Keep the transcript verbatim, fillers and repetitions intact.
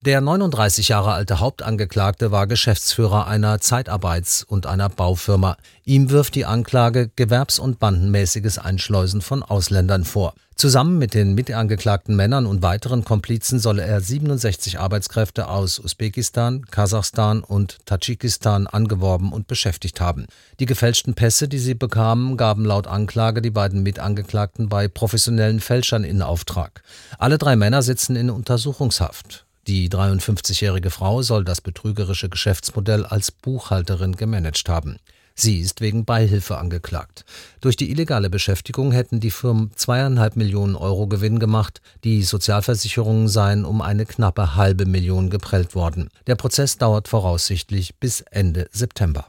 Der neununddreißig Jahre alte Hauptangeklagte war Geschäftsführer einer Zeitarbeits- und einer Baufirma. Ihm wirft die Anklage gewerbs- und bandenmäßiges Einschleusen von Ausländern vor. Zusammen mit den mitangeklagten Männern und weiteren Komplizen solle er siebenundsechzig Arbeitskräfte aus Usbekistan, Kasachstan und Tadschikistan angeworben und beschäftigt haben. Die gefälschten Pässe, die sie bekamen, gaben laut Anklage die beiden Mitangeklagten bei professionellen Fälschern in Auftrag. Alle drei Männer sitzen in Untersuchungshaft. Die dreiundfünfzigjährige Frau soll das betrügerische Geschäftsmodell als Buchhalterin gemanagt haben. Sie ist wegen Beihilfe angeklagt. Durch die illegale Beschäftigung hätten die Firmen zweieinhalb Millionen Euro Gewinn gemacht. Die Sozialversicherungen seien um eine knappe halbe Million geprellt worden. Der Prozess dauert voraussichtlich bis Ende September.